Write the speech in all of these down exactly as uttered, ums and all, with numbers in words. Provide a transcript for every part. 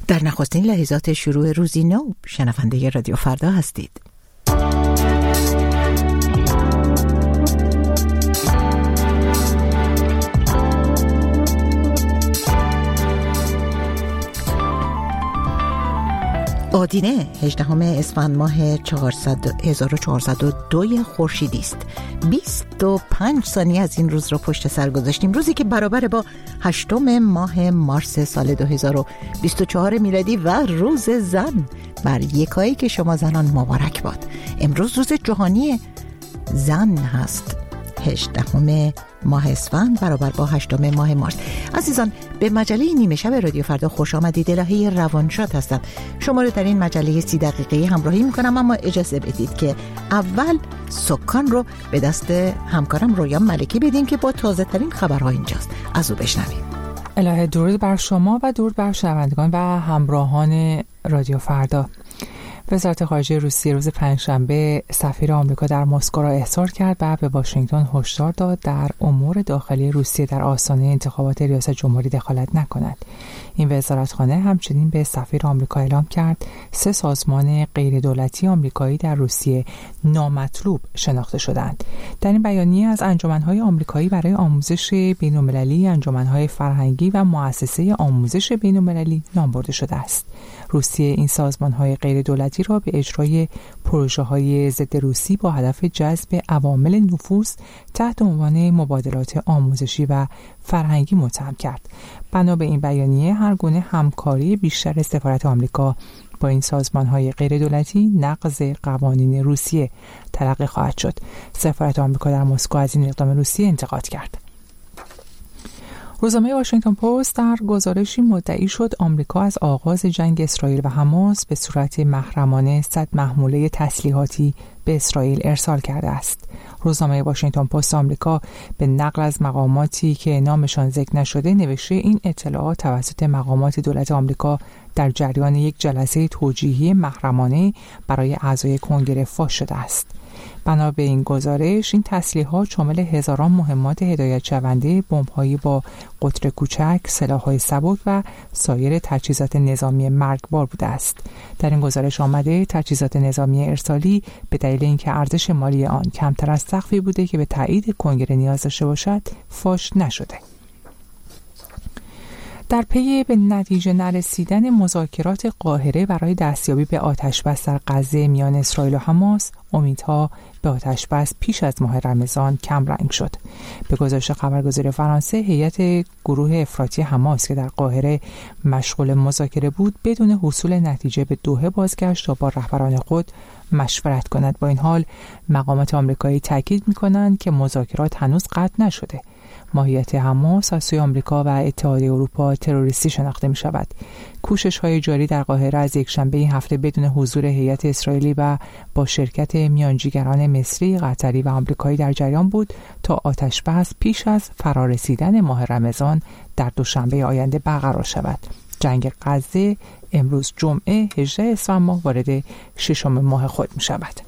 در نخستین لحظات شروع روزی نو شنونده رادیو فردا هستید. آدینه هجدهم اسفند ماه هزار و چهارصد و دو خورشیدی است. بیست و پنج ثانیه از این روز رو پشت سر گذاشتیم، روزی که برابر با هشتم ماه مارس سال دو هزار و بیست و چهار میلادی و روز زن. بر یکایی که شما زنان مبارک باد. امروز روز جهانی زن هست، هجدهم ماه اسفند برابر با هشتم ماه مارس. عزیزان، به مجله نیمه شب رادیو فردا خوش آمدید. الهه روانشاد هستم. شما رو در این مجله سی دقیقه‌ای همراهی میکنم، اما اجازه بدید که اول سکان رو به دست همکارم رویا ملکی بدیم که با تازه ترین خبرها اینجاست. از او بشنویم. الهه درود بر شما و درود بر شنوندگان و همراهان رادیو فردا. وزارت خارجه روسیه روز پنجشنبه سفیر آمریکا در مسکو را احضار کرد و به واشنگتن هشدار داد در امور داخلی روسیه در آستانه انتخابات ریاست جمهوری دخالت نکند. این وزارتخانه همچنین به سفیر آمریکا اعلام کرد سه سازمان غیر دولتی آمریکایی در روسیه نامطلوب شناخته شدند. در این بیانیه از انجمن‌های آمریکایی برای آموزش بین‌المللی، انجمن‌های فرهنگی و مؤسسه آموزش بین‌المللی نام برده شده است. روسیه این سازمان‌های غیر دولتی را به اجرای پروژه‌های ضد روسی با هدف جذب عوامل نفوذ تحت عنوان مبادلات آموزشی و فرهنگی متهم کرد. بنا به این بیانیه هر گونه همکاری بیشتر سفارت آمریکا با این سازمان‌های غیر دولتی نقض قوانین روسیه تلقی خواهد شد. سفارت آمریکا در مسکو از این اقدام روسیه انتقاد کرد. روزنامه واشنگتن پست در گزارشی مدعی شد آمریکا از آغاز جنگ اسرائیل و حماس به صورت محرمانه صد محموله تسلیحاتی به اسرائیل ارسال کرده است. روزنامه واشنگتن پست آمریکا به نقل از مقاماتی که نامشان ذکر نشده نوشته این اطلاعات توسط مقامات دولت آمریکا در جریان یک جلسه توجیهی محرمانه برای اعضای کنگره فاش شده است. بنا به این گزارش این تسلیحات شامل هزاران مهمات هدایت شونده، بمب‌هایی با قطر کوچک، سلاح‌های سبک و سایر تجهیزات نظامی مرگبار بوده است. در این گزارش آمده تجهیزات نظامی ارسالی به دلیل اینکه ارزش مالی آن کمتر از سقفی بوده که به تایید کنگره نیاز داشته باشد فاش نشده. در پی به نتیجه نرسیدن مذاکرات قاهره برای دستیابی به آتشبس در غزه میان اسرائیل و حماس، امیدها به آتشبس پیش از ماه رمضان کم رنگ شد. به گزارش خبرگزاری فرانسه، هیئت گروه افراطی حماس که در قاهره مشغول مذاکره بود بدون حصول نتیجه به دوحه بازگشت تا با رهبران خود مشورت کند. با این حال مقامات آمریکایی تاکید می‌کنند که مذاکرات هنوز قطع نشده. ماهیت حماس از سوی آمریکا و اتحادیه اروپا تروریستی شناخته می شود. کوشش های جاری در قاهره از یکشنبه این هفته بدون حضور هیئت اسرائیلی و با شرکت میانجیگران مصری، قطری و آمریکایی در جریان بود تا آتشبس پیش از فرارسیدن ماه رمضان در دوشنبه آینده برقرار شود. جنگ غزه امروز جمعه هجدهم اسفند ماه وارد ششم ماه خود می شود.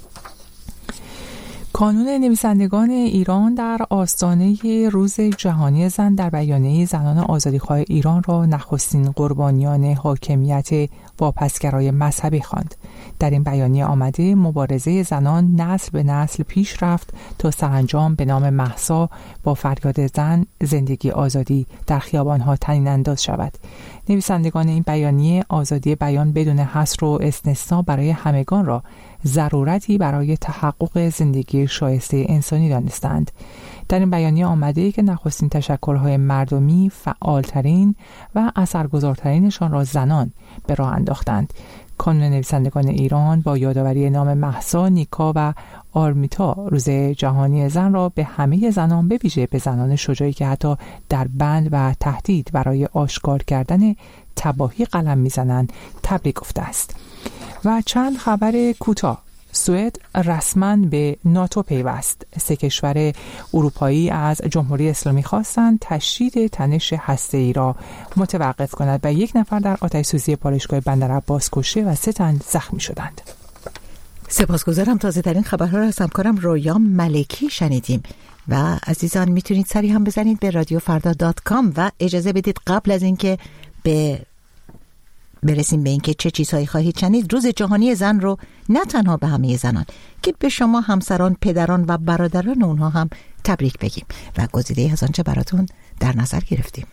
کانون نویسندگان ایران در آستانه روز جهانی زن در بیانیه زنان آزادیخواه ایران را نخستین قربانیان حاکمیت واپسگرای مذهبی خواند. در این بیانیه آمده مبارزه زنان نسل به نسل پیش رفت تا سرانجام به نام مهسا با فریاد زن زندگی آزادی در خیابانها طنین انداز شود. نویسندگان این بیانیه آزادی بیان بدون حصر و استثنا برای همگان را ضرورتی برای تحقق زندگی شایسته انسانی دانستند. در این بیانیه آمده که نخستین تشکل‌های مردمی فعالترین و اثرگذارترینشان را زنان به راه انداختند. کانون نویسندگان ایران با یادآوری نام مهسا، نیکا و آرمیتا روز جهانی زن را به همه زنان، به ویژه به زنان شجاعی که حتی در بند و تهدید برای آشکار کردن تباهی قلم میزنند تبریک گفته است. و چند خبر کوتاه. سوئد رسما به ناتو پیوست. سه کشور اروپایی از جمهوری اسلامی خواستند تشدید تنش هسته‌ای را متوقف کند و یک نفر در آتش‌سوزی پالایشگاه بندر عباس کشته و سه تن زخمی شدند. سپاسگزارم. تازه ترین خبرها را از همکارم رویا ملکی شنیدیم. و عزیزان میتونید سری هم بزنید به رادیو فردا دات کام و اجازه بدید قبل از اینکه به برسیم به اینکه چه چیزهایی خواهید شنید. روز جهانی زن رو نه تنها به همه زنان که به شما همسران، پدران و برادران اونها هم تبریک بگیم و گزیده از آنچه براتون در نظر گرفتیم.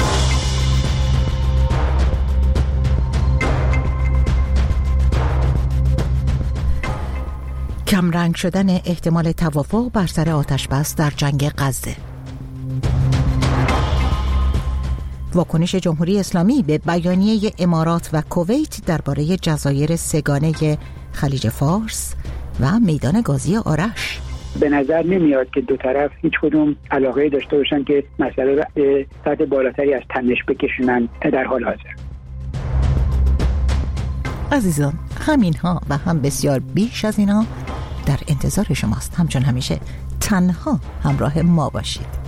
کمرنگ شدن احتمال توافق بر سر آتش بس در جنگ غزه. واکنش جمهوری اسلامی به بیانیه امارات و کویت درباره جزایر سگانه خلیج فارس و میدان گازی آرش. به نظر نمیاد که دو طرف هیچ کدوم علاقه داشته باشن که مسئله را به سطح بالاتری از تنش بکشونن در حال حاضر. عزیزان، همین ها و هم بسیار بیش از اینا در انتظار شماست. همچون همیشه تنها همراه ما باشید.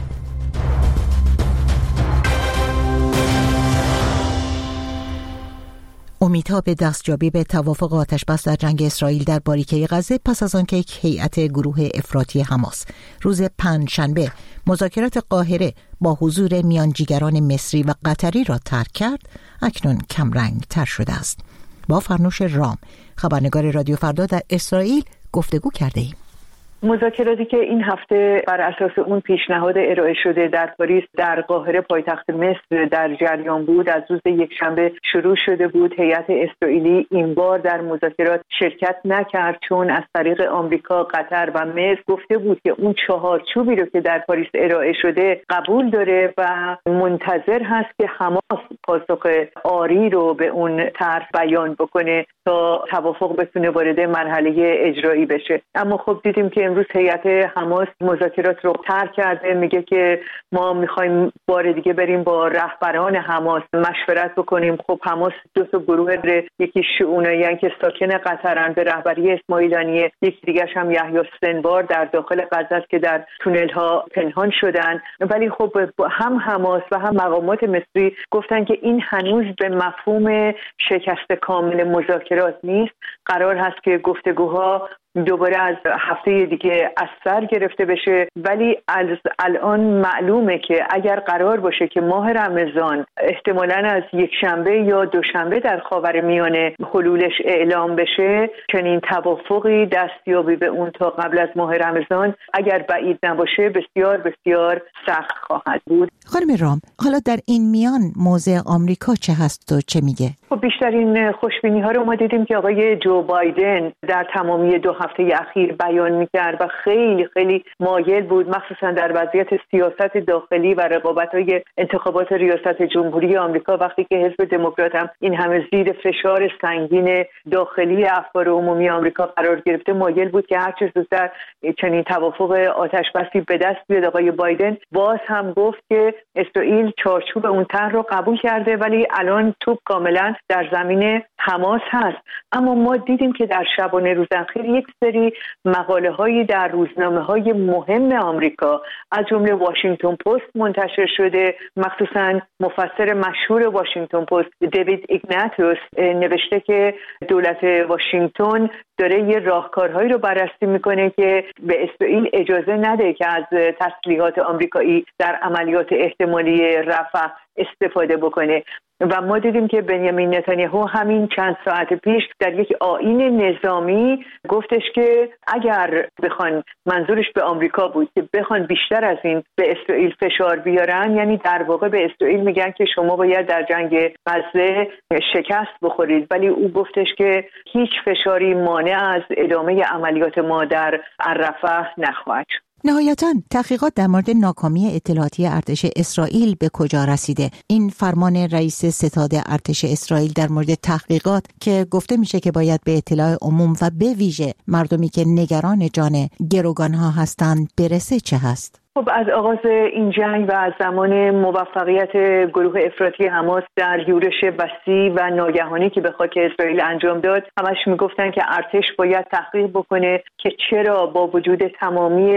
امیدها به دستیابی به توافق آتشبس در جنگ اسرائیل در باریکه غزه پس از آنکه یک هیئت گروه افراطی حماس روز پنجشنبه مذاکرات قاهره با حضور میانجیگران مصری و قطری را ترک کرد، اکنون کمرنگ تر شده است. با فرنوش رام، خبرنگار رادیو فردا در اسرائیل، گفتگو کرده ایم. مذاکراتی که این هفته بر اساس اون پیشنهاد ارائه شده در پاریس در قاهره پایتخت مصر در جریان بود، از روز یکشنبه شروع شده بود. هیئت اسرائیلی این بار در مذاکرات شرکت نکرد چون از طریق آمریکا، قطر و مصر گفته بود که اون چهارچوبی رو که در پاریس ارائه شده قبول داره و منتظر هست که حماس پاسخ آری رو به اون طرح بیان بکنه تا توافق بتونه وارد مرحله اجرایی بشه. اما خب دیدیم که امروز هیئت حماس مذاکرات رو ترک کرده، میگه که ما میخوایم بار دیگه بریم با رهبران حماس مشورت بکنیم. خب حماس دو تا گروه داره، یکی شیعونایی که ساکن قطرن به رهبری اسماعیل هانیه، یکی دیگه‌ش هم یحیی سنوار در داخل غزه است که در تونل ها پنهان شدن. ولی خب هم حماس و هم مقامات مصری گفتن که این هنوز به مفهوم شکست کامل مذاکرات نیست. قرار هست که گفتگوها دوباره از هفته دیگه از سر گرفته بشه، ولی از الان معلومه که اگر قرار باشه که ماه رمضان احتمالاً از یک شنبه یا دوشنبه در خاورمیانه حلولش اعلام بشه، چنین توافقی دستیابی به اون تا قبل از ماه رمضان اگر بعید نباشه بسیار بسیار سخت خواهد بود. خانم رام، حالا در این میان موضع آمریکا چه هست و چه میگه؟ خب بیشترین خوشبینی ها رو ما دیدیم که آقای جو بایدن در تمامی دو هفته اخیر بیان میکرد و خیلی خیلی مایل بود، مخصوصا در وضعیت سیاست داخلی و رقابت‌های انتخابات ریاست جمهوری آمریکا، وقتی که حزب دموکرات هم این همه زیر فشار سنگین داخلی افکار عمومی آمریکا قرار گرفته، مایل بود که هر چه زودتر چنین توافق آتشبسی به دست بیاد. آقای بایدن باز هم گفت که اسرائیل چارچوب اون طرح رو قبول کرده، ولی الان توپ کاملا در زمین حماس هست. اما ما دیدیم که در شبانه روز اخیر یک سری مقاله هایی در روزنامه های مهم آمریکا از جمله واشنگتن پست منتشر شده. مخصوصا مفسر مشهور واشنگتن پست دیوید ایگناتیوس نوشته که دولت واشنگتن داره یه راهکارهایی رو بررسی میکنه که به اسرائیل اجازه نده که از تسلیحات آمریکایی در عملیات احتمالی رفح استفاده بکنه. و ما دیدیم که بنیامین نتانیاهو همین چند ساعت پیش در یک آیین نظامی گفتش که اگر بخوان، منظورش به آمریکا بود، که بخوان بیشتر از این به اسرائیل فشار بیارن، یعنی در واقع به اسرائیل میگن که شما باید در جنگ غزه شکست بخورید، ولی او گفتش که هیچ فشاری مانع از ادامه عملیات ما در رفح نخواهد شد. نهایتاً تحقیقات در مورد ناکامی اطلاعاتی ارتش اسرائیل به کجا رسیده؟ این فرمان رئیس ستاد ارتش اسرائیل در مورد تحقیقات که گفته میشه که باید به اطلاع عموم و به ویژه مردمی که نگران جان گروگانها هستند برسه چه هست؟ خب از آغاز این جنگ و از زمان موفقیت گروه افراطی حماس در یورش وسیع و ناگهانی که به خاک اسرائیل انجام داد، همش میگفتن که ارتش باید تحقیق بکنه که چرا با وجود تمامی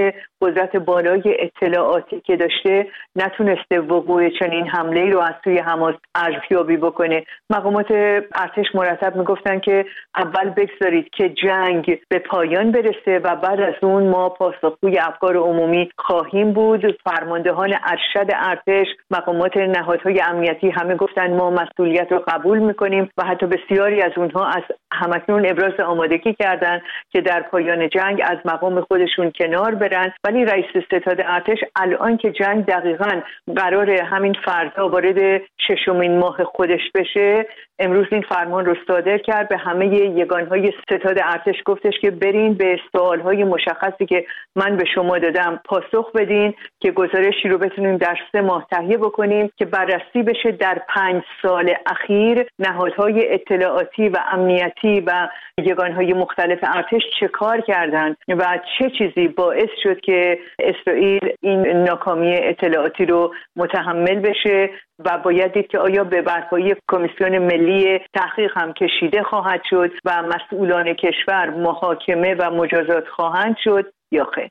قدرت بالای اطلاعاتی که داشته نتونسته وقوع چنین حمله‌ای رو از سوی حماس ارزیابی بکنه. مقامات ارتش مرتب میگفتن که اول بگذارید که جنگ به پایان برسه و بعد از اون ما پاسخگوی افکار عمومی خواهیم بود. فرماندهان ارشد ارتش، مقامات نهادهای امنیتی همه گفتن ما مسئولیت رو قبول میکنیم و حتی بسیاری از اونها از همکنون ابراز آمادگی کردن که در پایان جنگ از مقام خودشون کنار برن. ولی رئیس ستاد ارتش الان که جنگ دقیقاً قرار همین فردا وارد ششمین ماه خودش بشه، امروز این فرمان رو صادر کرد، به همه یگانهای ستاد ارتش گفتش که برین به سوالهای مشخصی که من به شما دادم پاسخ بدین که گزارشی رو بتونیم در سه ماه تهیه بکنیم که بررسی بشه در پنج سال اخیر نهادهای اطلاعاتی و امنیتی و یگانهای مختلف ارتش چه کار کردن و چه چیزی باعث شد که اسرائیل این ناکامی اطلاعاتی رو متحمل بشه و باید دید که آیا به برپایی کمیسیون ملی تحقیق هم کشیده خواهد شد و مسئولان کشور محاکمه و مجازات خواهند شد یا خیر.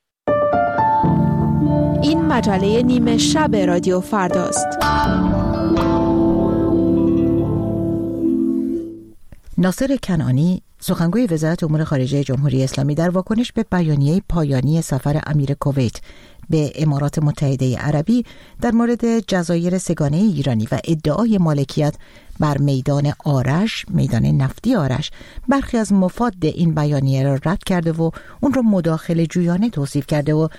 این مجله نیمه شب رادیو فرداست. ناصر کنعانی، سخنگوی وزارت امور خارجه جمهوری اسلامی، در واکنش به بیانیه پایانی سفر امیر کویت به امارات متحده عربی در مورد جزایر سه‌گانه ایرانی و ادعای مالکیت بر میدان آرش، میدان نفتی آرش، برخی از مفاد این بیانیه را رد کرده و اون را مداخله جویانه توصیف کرده و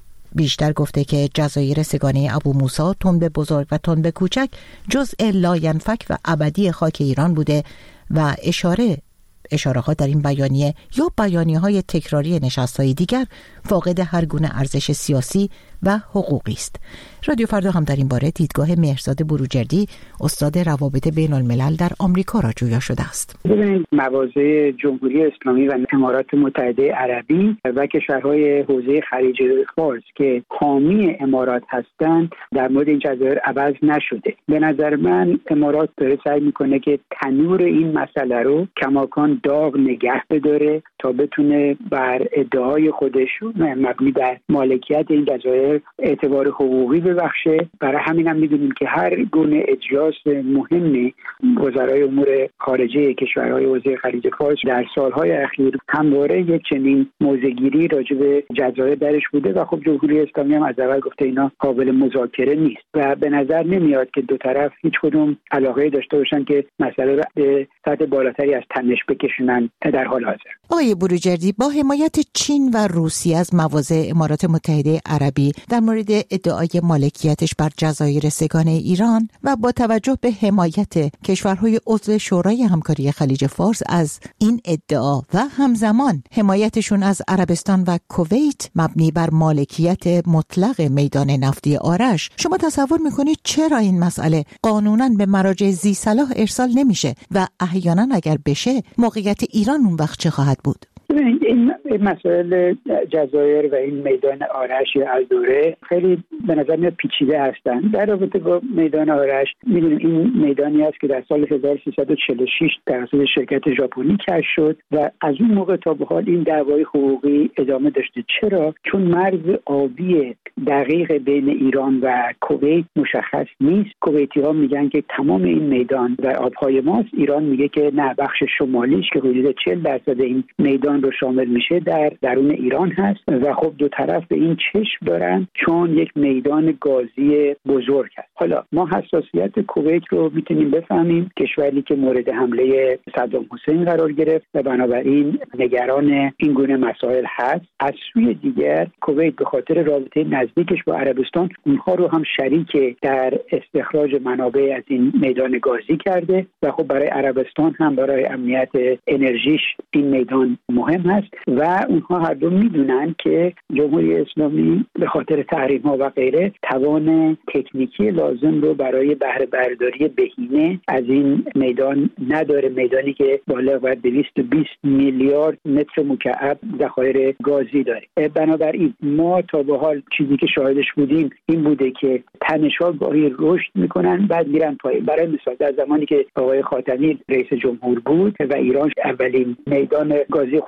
بیشتر گفته که جزایر سه‌گانه ابو موسی، تنبه بزرگ و تنبه کوچک جزء لاینفک و ابدی خاک ایران بوده و اشاره اشاره ها در این بیانیه یا بیانیه های تکراری نشست های دیگر فاقد هر گونه ارزش سیاسی و حقوقی است. رادیو فردا هم در این باره دیدگاه مهرزاد بروجردی، استاد روابط بین الملل در آمریکا را جویا شده است. ببینید، مواضع جمهوری اسلامی و امارات متحده عربی و کشورهای حوزه خلیج فارس که حامی امارات هستند در مورد این جزایر عوض نشده. به نظر من امارات داره سعی میکنه که تنور این مسئله رو کماکان داغ نگه بداره تا بتونه بر ادعای خودش مبنی بر مالکیت این جزایر اعتبار حقوقی ببخشه. برای همین هم میدونیم که هر گونه اجراس مهمی وزرای امور خارجه کشورهای حوزه خلیج فارس در سالهای اخیر همواره یک چنین موضع‌گیری راجع به جزایر درش بوده و خب جمهوری اسلامی هم از اول گفته اینا قابل مذاکره نیست و به نظر نمیاد که دو طرف هیچ کدوم علاقه داشته باشن که مسئله را به سطح بالاتری از تنش بکشونن در حال حاضر. آقای بروجردی، با حمایت چین و روسیه از مواضع امارات متحده عربی در مورد ادعای مالکیتش بر جزایر سه‌گانه ایران و با توجه به حمایت کشورهای عضو شورای همکاری خلیج فارس از این ادعا و همزمان حمایتشون از عربستان و کویت مبنی بر مالکیت مطلق میدان نفتی آرش، شما تصور میکنید چرا این مسئله قانونا به مراجع ذی صلاح ارسال نمیشه و احیانا اگر بشه موقعیت ایران اون وقت چه خواهد بود؟ این مسائل جزایر و این میدان آرش یا الدوره خیلی به نظر میاد پیچیده هستند. در رابطه با میدان آرش میدونیم این میدانی است که در سال هزار و سیصد و چهل و شش توسط شرکت ژاپنی کشف شد و از اون موقع تا به حال این دعوای حقوقی ادامه داشته. چرا؟ چون مرز آبی دقیق بین ایران و کویت مشخص نیست. کویتی‌ها میگن که تمام این میدان در آبهای ماست. ایران میگه که نه، بخش شمالیش که حدود چهل درصد این میدان رو شامل میشه در درون ایران هست و خب دو طرف به این چشم دارن چون یک میدان گازی بزرگ هست. حالا ما حساسیت کویت رو میتونیم بفهمیم، کشوری که مورد حمله صدام حسین قرار گرفت و بنابراین نگران این گونه مسائل هست. از سوی دیگر کویت به خاطر رابطه نزدیکش با عربستان اونها رو هم شریک در استخراج منابع از این میدان گازی کرده و خب برای عربستان هم برای امنیت انرژیش این میدان مهم هست و اونها هر دو میدونن که جمهوری اسلامی به خاطر تحریم ها و غیره توان تکنیکی لازم رو برای بهره برداری بهینه از این میدان نداره، میدانی که بالغ بر دویست و بیست میلیارد متر مکعب ذخایر گازی داره. بنابراین ما تا به حال چیزی که شاهدش بودیم این بوده که تنش‌ها گاهی رشد میکنن بعد میرن پایین. برای مثال در زمانی که آقای خاتمی رئیس جمهور بود و ایران اولین میدان گازی خودش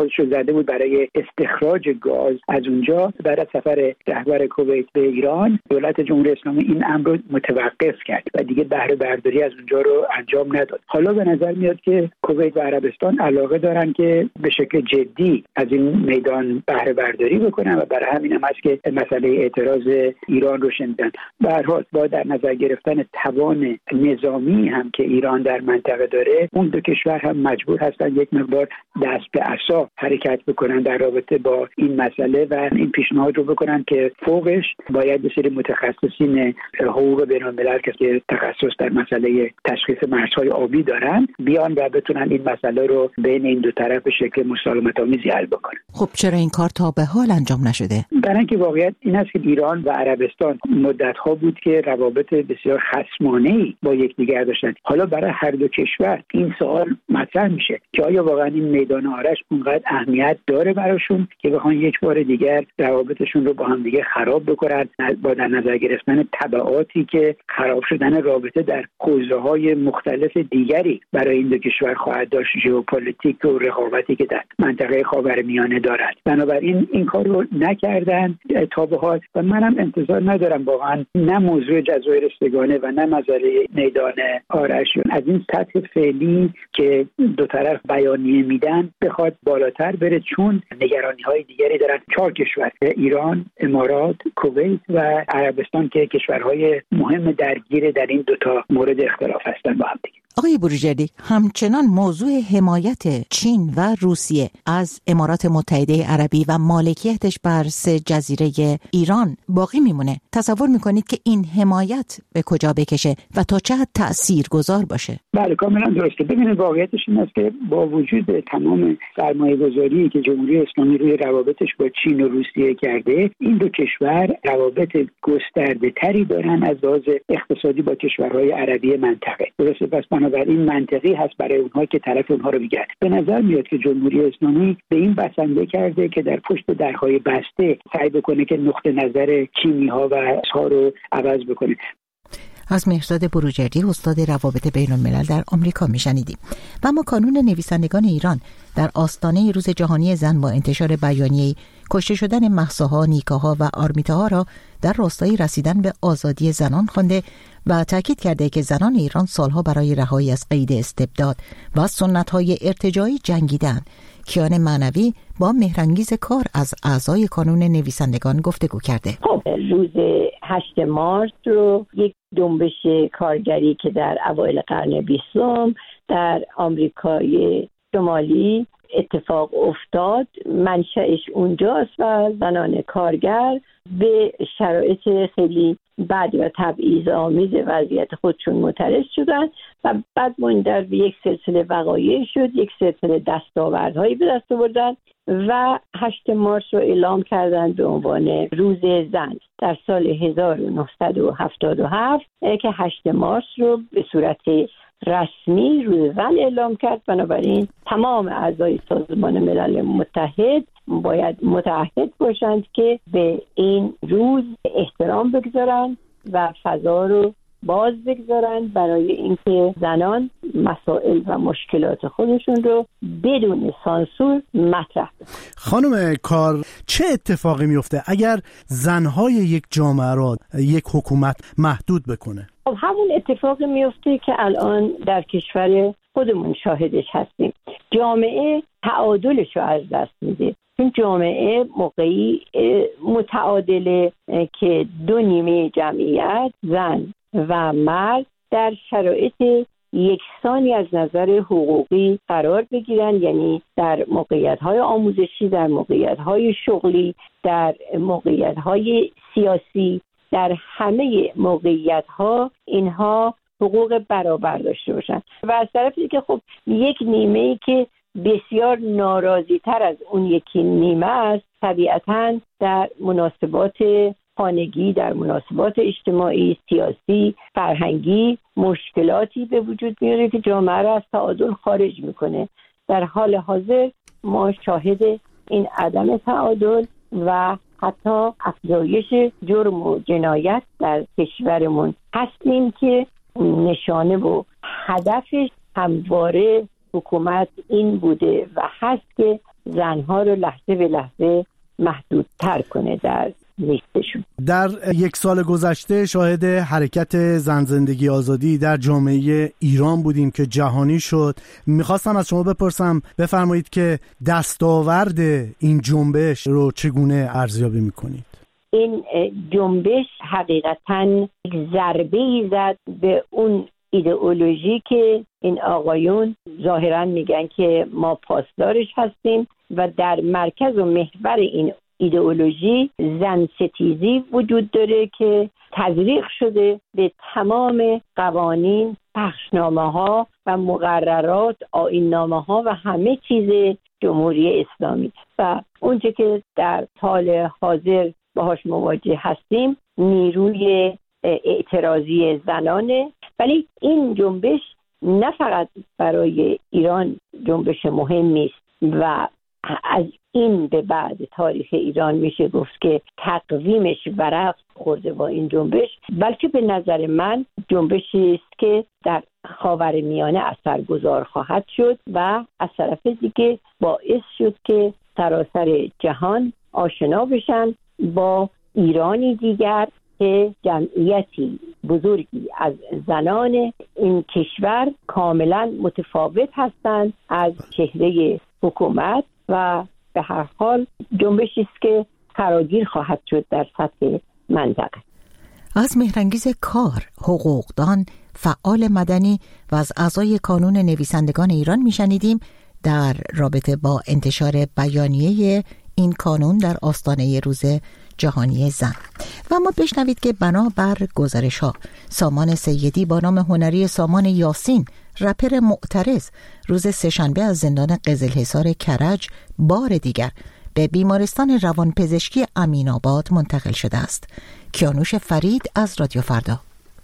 خودش رو زده بود برای استخراج گاز از اونجا. بعد از سفر رهبر کویت به ایران، دولت جمهوری اسلامی این امر رو متوقف کرد و دیگه بهره برداری از اونجا رو انجام نداد. حالا به نظر میاد که کویت و عربستان علاقه دارن که به شکل جدی از این میدان بهره برداری بکنن و برای همین هم هست که مسئله اعتراض ایران رو شنیدن. به هر حال با در نظر گرفتن توان نظامی هم که ایران در منطقه داره، اون دو کشور هم مجبور هستن یک مقدار دست به عصا حرکت بکنن در رابطه با این مسئله و این پیشنهاد رو بکنن که فوقش باید به سری متخصصین حقوق بین‌الملل که تخصص در مسئله تشخیص مرزهای آبی دارن بیان و بتونن این مسئله رو بین این دو طرف به شکل مسالمت‌آمیزی حل بکنن. خب چرا این کار تا به حال انجام نشده؟ برای اینکه واقعیت این است که ایران و عربستان مدت‌ها بود که روابط بسیار خصمانه‌ای با یکدیگر داشتن. حالا برای هر دو کشور این سوال مطرح میشه که آیا واقعا این میدان آرش اونقدر اهمیت داره براشون که بخوان یک بار دیگر روابطشون رو با هم دیگه خراب بکنن، با در نظر گرفتن تبعاتی که خراب شدن رابطه در حوزه‌های مختلف دیگری برای این دو کشور خواهد داشت، ژئوپلیتیک و رقابتی که در منطقه خاورمیانه دارند. بنابراین این کار رو نکردن تا به حال و منم انتظار ندارم واقعا نه موضوع جزایر سگانه و نه مسئله میدان آرش از این سطح فعلی که دو طرف بیانیه میدن بخواد بالاتر بره، چون نگرانی‌های دیگری دارن. چهار کشور، ایران، امارات، کویت و عربستان که کشورهای مهم درگیر در این دوتا مورد اختلاف هستن با هم دیگه. آقای بروجردی، همچنان موضوع حمایت چین و روسیه از امارات متحده عربی و مالکیتش بر سه جزیره ایران باقی میمونه. تصور میکنید که این حمایت به کجا بکشه و تا چه حد تأثیرگذار باشه؟ بله کاملا درسته. ببینید واقعیتش این است که با وجود تمام سرمایه‌گذاری که جمهوری اسلامی روی روابطش با چین و روسیه کرده، این دو کشور روابط گسترده تری دارن از لحاظ اقتصادی با کشورهای عربی منطقه. درسته؟ پس بنابراین منطقی هست برای اونها که طرف اونها رو بگیرن. به نظر میاد که جمهوری اسلامی به این بسنده کرده که در پشت درهای بسته سعی بکنه که نقطه نظر چینی‌ها و ها رو عوض بکنه. از مهرداد بروجردی، استاد روابط بین الملل در آمریکا میشنیدیم. و اما کانون نویسندگان ایران در آستانه روز جهانی زن با انتشار بیانیه‌ای کشته شدن مهساها، نیکاها و آرمیتاها را در راستای رسیدن به آزادی زنان خوانده و تاکید کرده که زنان ایران سالها برای رهایی از قید استبداد و سنت‌های ارتجاعی جنگیدند. کیان معنوی با مهرانگیز کار از اعضای کانون نویسندگان گفتگو کرده. خب روز هشت مارس رو یک جنبش کارگری که در اوایل قرن بیستم در آمریکای شمالی اتفاق افتاد منشأش اونجاست و زنان کارگر به شرایط خیلی بد و تبعیض‌آمیز وضعیت خودشون معترض شدن و بعد منجر به یک سلسله وقایع شد، یک سلسله دستاوردهایی به دست آوردن و هشت مارس رو اعلام کردن به عنوان روز زن در سال هزار و نهصد و هفتاد و هفت که هشت مارس رو به صورت رسمی روز زن اعلام کرد. بنابراین تمام اعضای سازمان ملل متحد باید متعهد باشند که به این روز احترام بگذارند و فضا رو باز بگذارند برای اینکه زنان مسائل و مشکلات خودشون رو بدون سانسور مطرح کنند. خانم کار، چه اتفاقی میفته اگر زنهای یک جامعه را یک حکومت محدود بکنه؟ خب همون اتفاقی میفته که الان در کشور خودمون شاهدش هستیم. جامعه تعادلش رو از دست میده. چون جامعه موقعی متعادله که دو نیمه جمعیت زن و مرد در شرایط یکسانی از نظر حقوقی قرار بگیرن، یعنی در موقعیت‌های آموزشی، در موقعیت‌های شغلی، در موقعیت‌های سیاسی، در همه موقعیت‌ها اینها حقوق برابر داشته باشن. و از طرف دیگه خب یک نیمه‌ای که بسیار ناراضی تر از اون یکی نیمه است، طبیعتاً در مناسبات خانگی، در مناسبات اجتماعی، سیاسی، فرهنگی مشکلاتی به وجود میاره که جامعه را از تعادل خارج میکنه. در حال حاضر ما شاهد این عدم تعادل و حتی افزایش جرم و جنایت در کشورمون هستیم که نشانه و هدفش همواره حکومت این بوده و هست که زنها رو لحظه به لحظه محدودتر کنه در لیستشون. در یک سال گذشته شاهد حرکت زن زندگی آزادی در جامعه ایران بودیم که جهانی شد. میخواستم از شما بپرسم، بفرمایید که دستاورد این جنبش رو چگونه ارزیابی میکنید؟ این جنبش حقیقتاً یک ضربه‌ای زد به اون ایدئولوژی که این آقایون ظاهراً میگن که ما پاسدارش هستیم و در مرکز و محور این ایدئولوژی زن ستیزی وجود داره که تزریق شده به تمام قوانین، بخشنامه‌ها و مقررات، آیین‌نامه‌ها و همه چیز جمهوری اسلامی. و اونچه که در حال حاضر باهاش مواجه هستیم نیروی اعتراضی زنانه. ولی این جنبش نه فقط برای ایران جنبش مهمی است و از این به بعد تاریخ ایران میشه گفت که تقویمش ورق خورده با این جنبش، بلکه به نظر من جنبشی است که در خاورمیانه اثرگذار خواهد شد و از طرف دیگه باعث شد که سراسر جهان آشنا بشن با ایرانی دیگر که جمعیتی بزرگی از زنان این کشور کاملا متفاوت هستند از چهره حکومت و به هر حال جنبشی است که فراگیر خواهد شد در سطح منطقه. از مهرانگیز کار، حقوقدان، فعال مدنی و از اعضای کانون نویسندگان ایران میشنیدیم در رابطه با انتشار بیانیه این کانون در آستانه روز جهانی زن. و ما بشنوید که بنابر گزارش ها سامان سیدی با نام هنری سامان یاسین، رپر معترض، روز سه‌شنبه از زندان قزلحصار کرج بار دیگر به بیمارستان روانپزشکی امین‌آباد منتقل شده است. کیانوش فرید از رادیو فردا.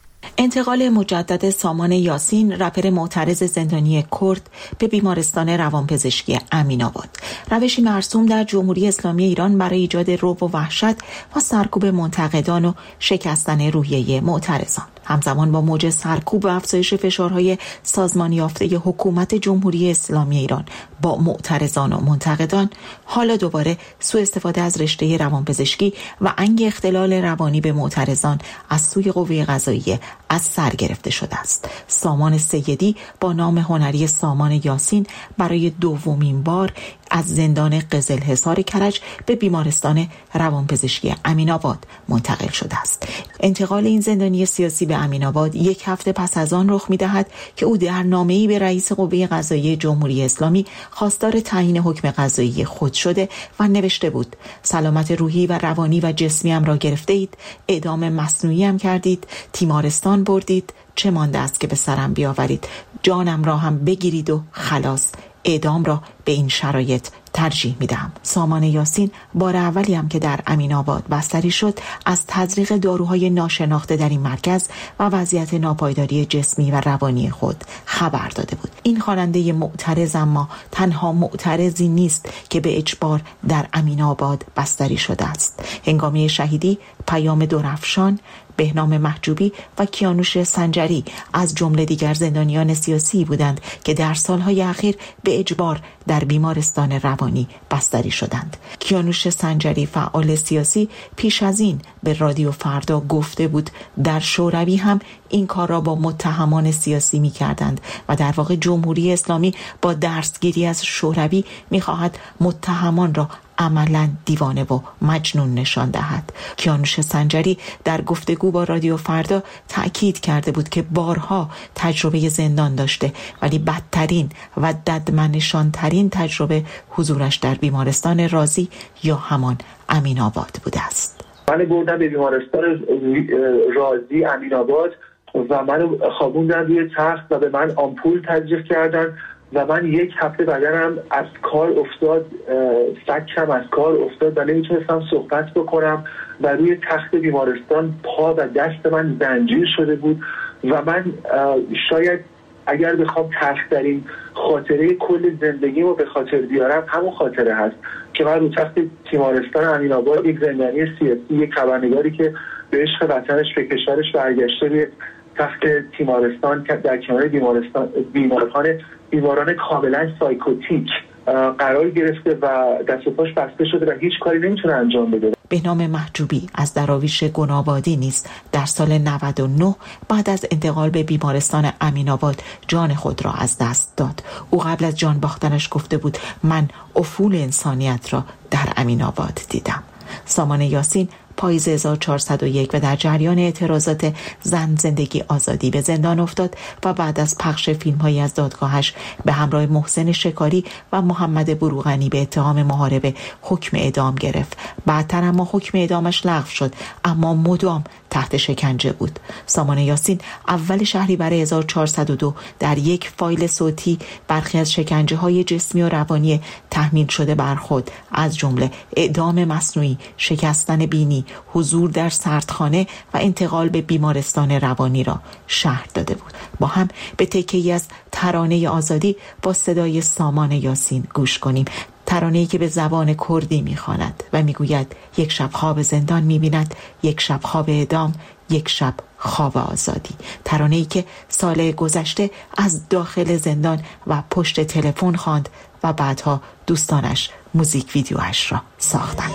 انتقال مجدد سامان یاسین، رپر معترض زندانی کرد، به بیمارستان روانپزشکی امین‌آباد، روشی مرسوم در جمهوری اسلامی ایران برای ایجاد رعب و وحشت و سرکوب منتقدان و شکستن روحیه معترضان. همزمان با موج سرکوب و افزایش فشارهای سازمان یافته حکومت جمهوری اسلامی ایران با معترضان و منتقدان، حالا دوباره سوء استفاده از رشته روانپزشکی و انگ اختلال روانی به معترضان از سوی قوه قضاییه از سر گرفته شده است. سامان سیدی با نام هنری سامان یاسین برای دومین بار از زندان قزلحصار کرج به بیمارستان روانپزشکی امین‌آباد منتقل شده است. انتقال این زندانی سیاسی به امین‌آباد یک هفته پس از آن رخ می‌دهد که او در نامه‌ای به رئیس قوه قضاییه جمهوری اسلامی خواستار تعیین حکم قضایی خود شده و نوشته بود: سلامت روحی و روانی و جسمیم را گرفته اید، اعدام مصنوعی هم کردید، تیمارستان بردید، چه مانده است که به سرم بیاورید، جانم را هم بگیرید و خلاص، اعدام را به این شرایط ترجیح میدم. سامان یاسین بار اولی هم که در امین‌آباد بستری شد از تزریق داروهای ناشناخته در این مرکز و وضعیت ناپایداری جسمی و روانی خود خبر داده بود. این خواننده معترض اما تنها معترضی نیست که به اجبار در امین‌آباد بستری شده است. هنگامی شهیدی پیام درفشان، بهنام محجوبی و کیانوش سنجری از جمله دیگر زندانیان سیاسی بودند که در سالهای اخیر به اجبار در بیمارستان روانی بستری شدند. کیانوش سنجری، فعال سیاسی، پیش از این به رادیو فردا گفته بود در شوروی هم این کار را با متهمان سیاسی می کردند و در واقع جمهوری اسلامی با درسگیری از شوروی می خواهد متهمان را عملاً دیوانه و مجنون نشان دهد. کیانوش سنجری در گفتگو با رادیو فردا تأکید کرده بود که بارها تجربه زندان داشته ولی بدترین و ددمنشان ترین تجربه حضورش در بیمارستان رازی یا همان امین‌آباد بوده است. من بردم به بیمارستان رازی امین‌آباد و من خوابوندن روی تخت و به من آمپول تزریق کردن و من یک هفته بدنم از کار افتاد، سکم از کار افتاد و نمیتونستم صحبت بکنم و روی تخت بیمارستان پا و دست من زنجیر شده بود و من شاید اگر بخوام تلخ‌ترین خاطره کل زندگیمو به خاطر بیارم همون خاطره هست که من رو تخت تیمارستان امین‌آباد، یک زندانی سیاسی، یک خبرنگاری که به عشق وطنش به کشورش برگشته، روی تخت تیمارستان در کنار بیمارستان بیماران بیماران کاملا سایکوتیک قرار گرفته و دست و پاش بسته شده و هیچ کاری نمیتونه انجام بده. بهنام محجوبی از دراویش گنابادی نیز در سال نود و نه بعد از انتقال به بیمارستان امین‌آباد جان خود را از دست داد. او قبل از جان باختنش گفته بود من افول انسانیت را در امین‌آباد دیدم. سامان یاسین پاییز هزار و چهارصد و یک و در جریان اعتراضات زن زندگی آزادی به زندان افتاد و بعد از پخش فیلم‌هایی از دادگاهش به همراه محسن شکاری و محمد بروغنی به اتهام محاربه حکم اعدام گرفت. بعدتر اما حکم اعدامش لغو شد، اما مدام تحت شکنجه بود. سامان یاسین اول شهریور هزار و چهارصد و دو در یک فایل صوتی برخی از شکنجه‌های جسمی و روانی تحمیل شده بر خود از جمله اعدام مصنوعی، شکستن بینی، حضور در سردخانه و انتقال به بیمارستان روانی را شرح داده بود. با هم به تکه‌ای از ترانه آزادی با صدای سامان یاسین گوش کنیم. ترانه‌ای که به زبان کردی می‌خواند و می‌گوید یک شب خواب زندان می‌بیند، یک شب خواب اعدام، یک شب خواب آزادی. ترانه‌ای که سال گذشته از داخل زندان و پشت تلفن خواند و بعدها دوستانش موزیک ویدیوهاش را ساختند.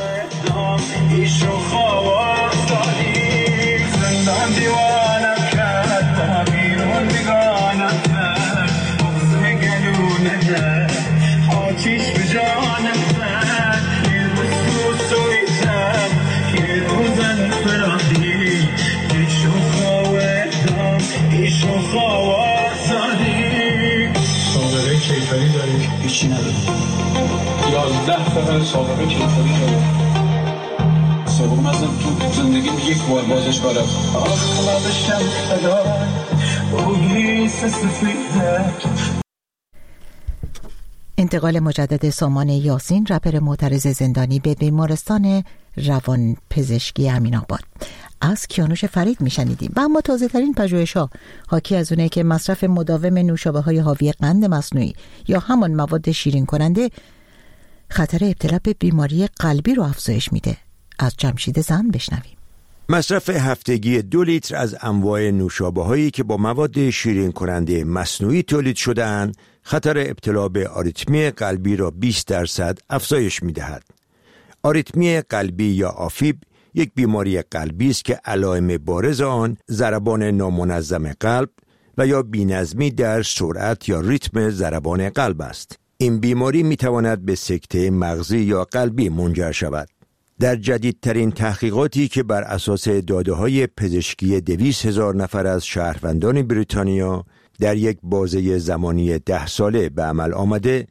هیچی نداره. یازده سال سابقه کیفری داره. سابقه مثلا تو زندگیم یک بار بازش بارم. آخلا بشم خدا بویی سسفیده. انتقال مجدد سامان یاسین رپر معترض زندانی به بیمارستان روان پزشکی امین‌آباد. از کیانوش فرید میشنیدیم. و اما تازه ترین پژوهش‌ها حاکی از اونه که مصرف مداوم نوشابه‌های حاوی قند مصنوعی یا همان مواد شیرین کننده خطر ابتلا به بیماری قلبی رو افزایش میده. از جمشید زن بشنویم. مصرف هفتگی دو لیتر از انواع نوشابه‌هایی که با مواد شیرین کننده مصنوعی تولید شده‌اند خطر ابتلا به آریتمی قلبی را بیست درصد افزایش میدهد. آریتمی قلبی یا آفیب یک بیماری قلبی است که علائم بارز آن ضربان نامنظم قلب و یا بی‌نظمی در سرعت یا ریتم ضربان قلب است. این بیماری میتواند به سکته مغزی یا قلبی منجر شود. در جدیدترین تحقیقاتی که بر اساس داده‌های پزشکی دویست هزار نفر از شهروندان بریتانیا در یک بازه زمانی ده ساله به عمل آمده،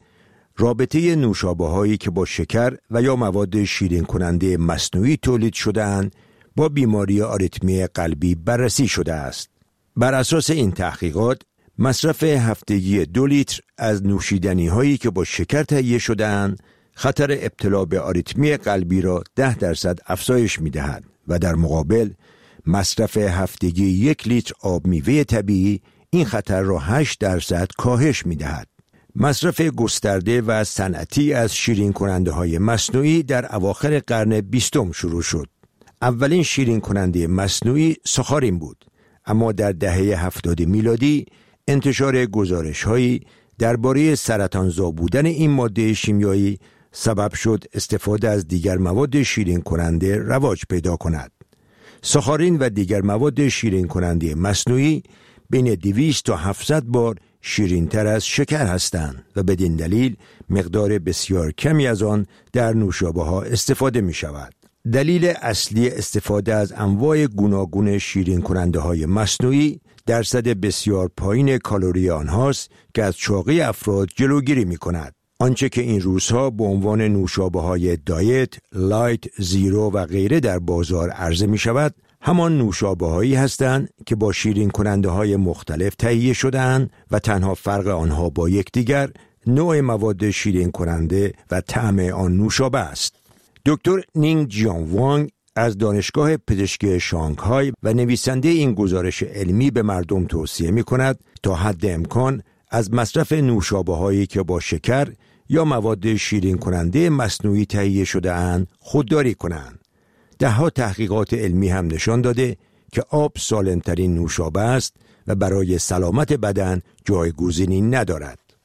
رابطه نوشابه‌هایی که با شکر و یا مواد شیرین کننده مصنوعی تولید شده‌اند با بیماری آریتمی قلبی بررسی شده است. بر اساس این تحقیقات، مصرف هفتگی دو لیتر از نوشیدنی‌هایی که با شکر تهیه شده‌اند خطر ابتلا به آریتمی قلبی را ده درصد افزایش می‌دهد و در مقابل مصرف هفتگی یک لیتر آب میوه طبیعی این خطر را هشت درصد کاهش می‌دهد. مصرف گسترده و صنعتی از شیرین کننده های مصنوعی در اواخر قرن بیستم شروع شد. اولین شیرین کننده مصنوعی ساخارین بود، اما در دهه هفتاد میلادی انتشار گزارش هایی درباره سرطانزا بودن این ماده شیمیایی سبب شد استفاده از دیگر مواد شیرین کننده رواج پیدا کند. ساخارین و دیگر مواد شیرین کننده مصنوعی بین دویست تا هفتصد بار شیرین تر از شکر هستند و بدین دلیل مقدار بسیار کمی از آن در نوشابه ها استفاده می شود. دلیل اصلی استفاده از انواع گوناگون شیرین کننده های مصنوعی درصد بسیار پایین کالری آنهاست که از چاقی افراد جلوگیری می کند. آنچه که این روزها به عنوان نوشابه های دایت، لایت، زیرو و غیره در بازار عرضه می شود، همان نوشابه هایی هستند که با شیرین کننده های مختلف تهیه شده‌اند و تنها فرق آنها با یکدیگر نوع مواد شیرین کننده و طعم آن نوشابه است. دکتر نینگ جیان وانگ از دانشگاه پزشکی شانگهای و نویسنده این گزارش علمی به مردم توصیه می کند تا حد امکان از مصرف نوشابه هایی که با شکر یا مواد شیرین کننده مصنوعی تهیه شده‌اند خودداری کنند. ده‌ها تحقیقات علمی هم نشان داده که آب سالمترین نوشابه است و برای سلامت بدن جایگزینی ندارد.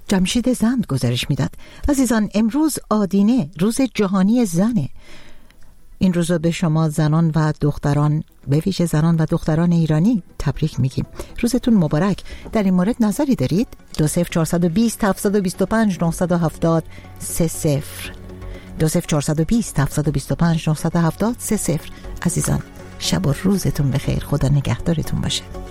جمشید زند گزارش میداد. عزیزان، امروز آدینه، روز جهانی زنه. این روزا به شما زنان و دختران، به ویژه زنان و دختران ایرانی تبریک میگیم. روزتون مبارک. در این مورد نظری دارید؟ دو صفر چهارصد و بیست هفتصد و بیست و پنج نهصد و هفتاد سه صفر دو صفر چهارصد و بیست هفتصد و بیست و پنج نهصد و هفتاد سه صفر. عزیزان، شب و روزتون بخیر. خدا نگهدارتون باشه.